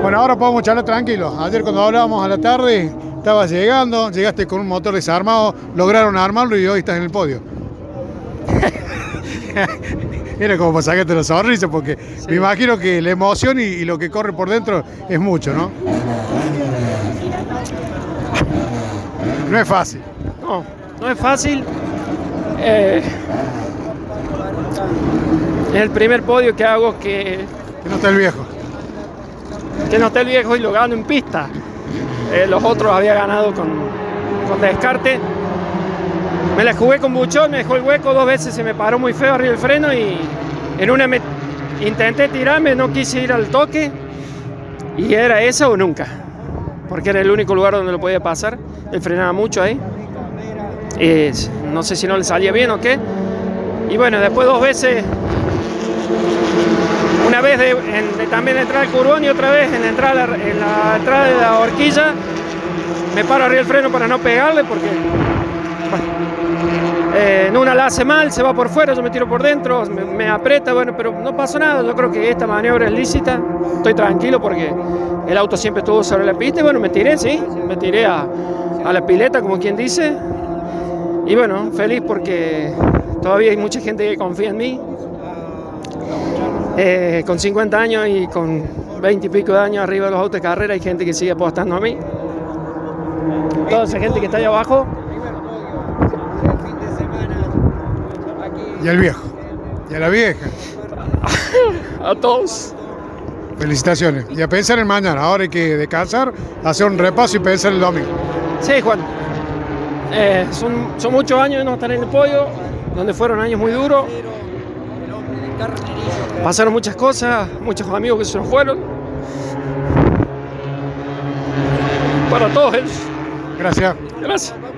Bueno, ahora podemos charlar tranquilos. Ayer cuando hablábamos a la tarde, estabas llegando, llegaste con un motor desarmado, lograron armarlo y hoy estás en el podio. Era como para sacarte la sonrisa, porque sí, me imagino que la emoción y lo que corre por dentro es mucho, ¿no? No es fácil. No, no es fácil. Es el primer podio que hago que no esté el viejo. Que no esté el viejo y lo gano en pista. Los otros había ganado con descarte. Me la jugué con buchón, me dejó el hueco 2 veces, se me paró muy feo arriba el freno y en una intenté tirarme, no quise ir al toque y era esa o nunca, porque era el único lugar donde lo podía pasar. Él frenaba mucho ahí. No sé si no le salía bien o qué. Y bueno, después 2 veces, una vez también de entrar al curbón y otra vez en la entrada de la horquilla, me paro arriba el freno para no pegarle porque en una la hace mal, se va por fuera, yo me tiro por dentro, me aprieta, bueno, pero no pasó nada. Yo creo que esta maniobra es lícita, estoy tranquilo porque el auto siempre estuvo sobre la pista y bueno, me tiré a la pileta, como quien dice, y bueno, feliz porque todavía hay mucha gente que confía en mí. Con 50 años y con 20 y pico de años arriba de los autos de carrera hay gente que sigue apostando a mí. Toda esa gente que está allá abajo. Y al viejo, y a la vieja. A todos. Felicitaciones. Y a pensar en mañana. Ahora hay que descansar, hacer un repaso y pensar el domingo. Sí, Juan. Son muchos años de no estar en el podio, donde fueron años muy duros. Pasaron muchas cosas, muchos amigos que se nos fueron. Para todos ellos. Gracias. Gracias.